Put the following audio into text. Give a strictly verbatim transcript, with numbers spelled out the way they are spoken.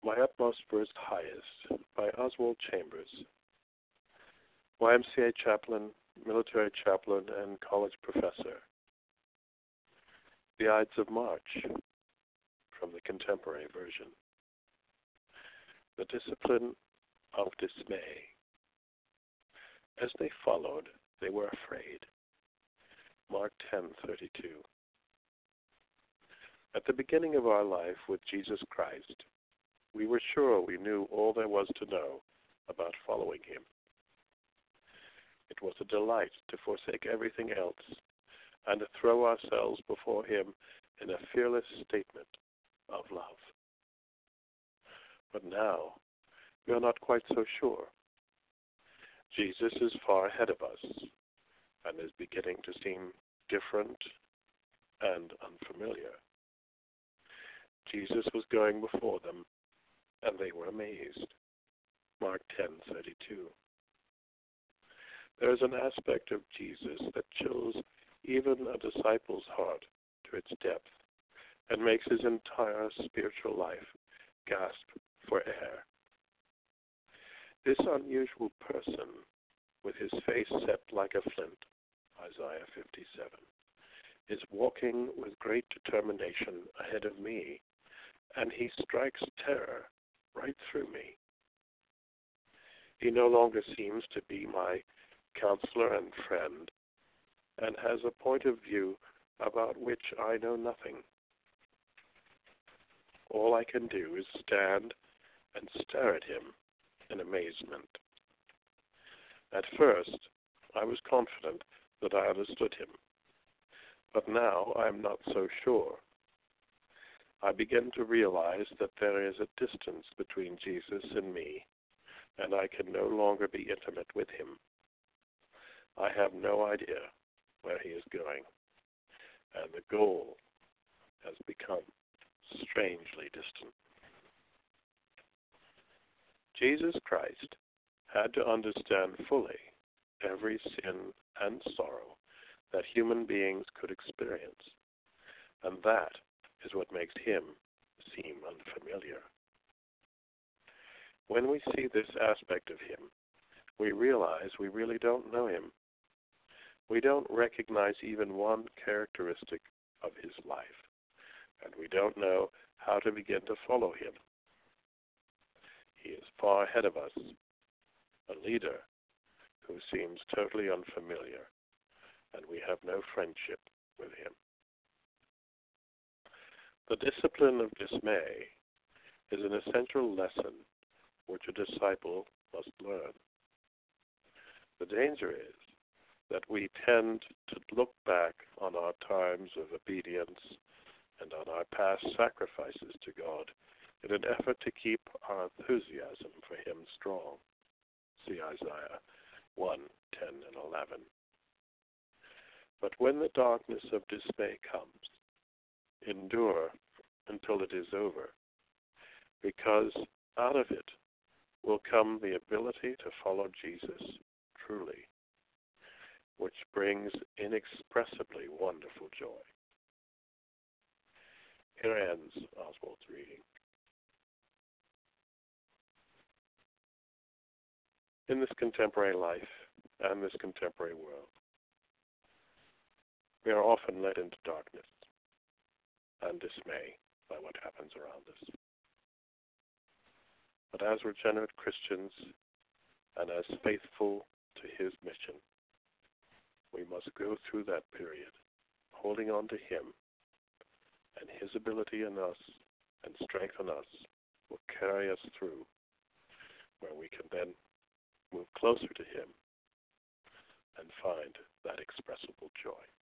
My Utmost for His Highest by Oswald Chambers, Y M C A chaplain, military chaplain, and college professor. The Ides of March, from the contemporary version. The discipline of dismay. As they followed, they were afraid. Mark ten thirty-two. At the beginning of our life with Jesus Christ, we were sure we knew all there was to know about following him. It was a delight to forsake everything else and to throw ourselves before him in a fearless statement of love. But now, we are not quite so sure. Jesus is far ahead of us and is beginning to seem different and unfamiliar. Jesus was going before them, and they were amazed. Mark ten thirty-two. There is an aspect of Jesus that chills even a disciple's heart to its depth and makes his entire spiritual life gasp for air. This unusual person, with his face set like a flint, Isaiah fifty-seven, is walking with great determination ahead of me, and he strikes terror right through me. He no longer seems to be my counselor and friend, and has a point of view about which I know nothing. All I can do is stand and stare at him in amazement. At first, I was confident that I understood him, but now I am not so sure. I begin to realize that there is a distance between Jesus and me, and I can no longer be intimate with him. I have no idea where he is going, and the goal has become strangely distant. Jesus Christ had to understand fully every sin and sorrow that human beings could experience, and that is what makes him seem unfamiliar. When we see this aspect of him, we realize we really don't know him. We don't recognize even one characteristic of his life, and we don't know how to begin to follow him. He is far ahead of us, a leader who seems totally unfamiliar, and we have no friendship with him. The discipline of dismay is an essential lesson which a disciple must learn. The danger is that we tend to look back on our times of obedience and on our past sacrifices to God in an effort to keep our enthusiasm for him strong. See Isaiah one, ten, and eleven. But when the darkness of dismay comes, endure until it is over, because out of it will come the ability to follow Jesus truly, which brings inexpressibly wonderful joy. Here ends Oswald's reading. In this contemporary life and this contemporary world, we are often led into darkness and dismay by what happens around us. But as regenerate Christians and as faithful to his mission, we must go through that period, holding on to him, and his ability in us and strength in us will carry us through, where we can then move closer to him and find that expressible joy.